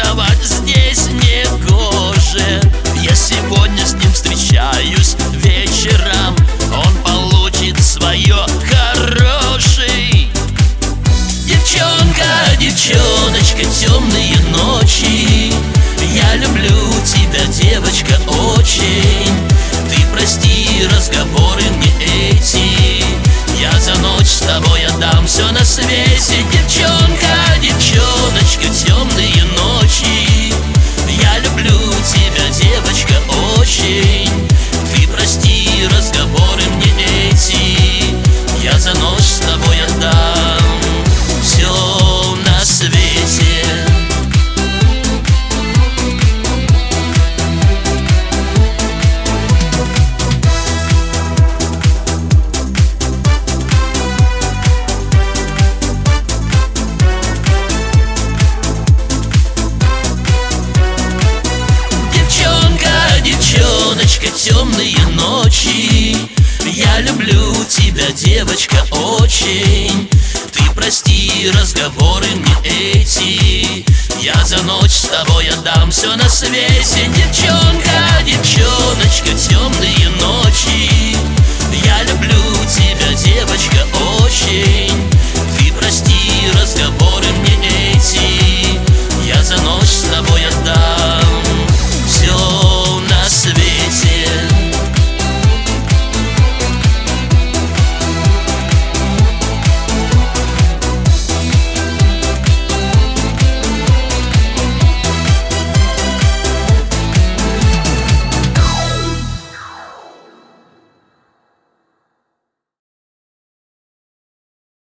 ревновать здесь не гоже. Я сегодня с ним встречаюсь вечером, он получит свое хороший. Девчонка, девчоночка, темные ночи, я люблю тебя, девочка, очень. Ты прости разговоры мне эти, я за ночь с тобой отдам все на свете. Девчонка, девчоночка, темные ночи, я люблю тебя, девочка, очень. Ты прости разговоры мне эти, я за ночь с тобой отдам все на свете. Девчоночка, темные ночи, я люблю тебя, девочка, очень. Ты прости разговоры мне эти, я за ночь с тобой отдам все на свете. Девчонка, девчоночка, темные ночи,